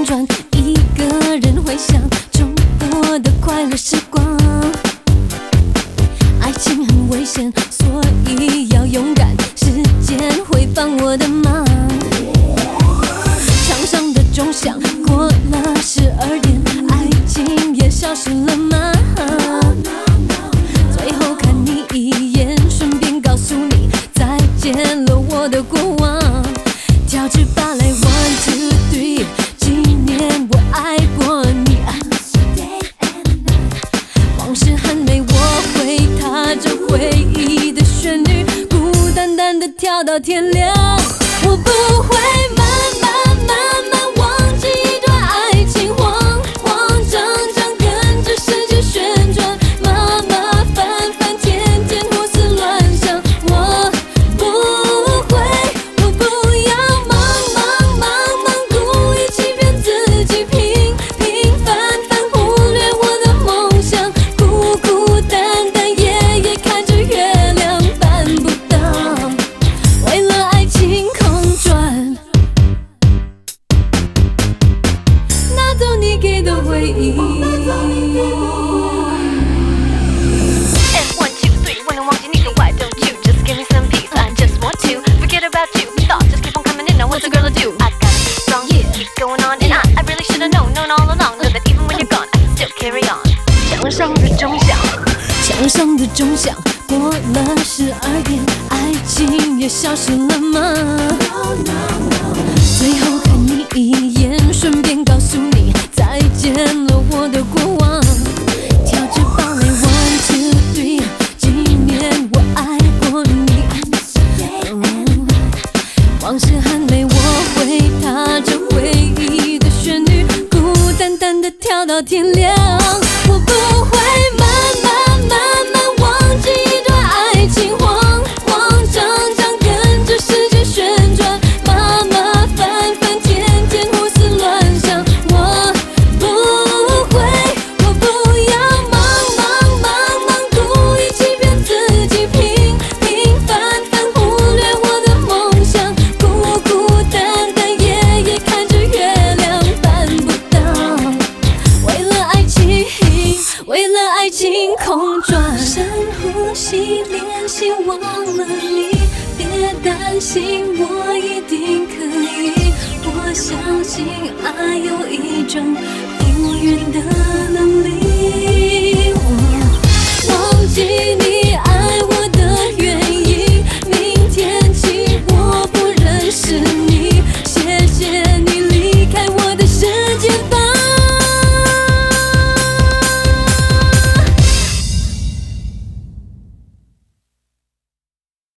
转，一个人回想中我的快乐时光。爱情很危险，所以要勇敢，时间会帮我的忙。墙上的钟响过了12点，爱情也消失了吗？最后看你一眼，顺便告诉你再见了我的过往。跳支芭蕾 1, 2, 3，纪念我爱过你。往事很美，我会踏着回忆的旋律，孤单单的跳到天亮。我不会慢慢忘记一段爱情，慌慌张张跟着世界旋转，麻麻烦烦天天胡思乱想。我不会，我不要忙故意欺骗自己，平凡忽略我的梦想，孤孤单单夜夜看着月亮，办不到为了爱情空转，拿走你给的回忆。 And 1, 2, 3，我能忘记你的 Why don't you just give me some peace? I just want to forget about you. Thoughts just keep on coming in. Now what's a girl to do? I gotta be strong. Keep going on and on. I really should've known all along. Know that even when you're gone, I can still carry on. 墙上的钟响， 墙上的钟响过了12点，爱情也消失了吗？最后看你一眼，顺便告诉你再见了我的过往。跳支芭蕾 1, 2, 3，纪念我爱过你。往事很美，我会踏着回忆的旋律，孤单单的跳到天亮。我不会慢慢忘记一段爱情，慌慌张张跟着世界旋转，麻麻烦烦天天胡思乱想。我不会，我不要忙故意欺骗自己，平凡忽略我的梦想，孤孤单单夜夜看着月亮，办不到为了爱情空转。深呼吸，练习忘了你，别担心，我一定可以。我相信爱有一种复原的能力。我忘记你。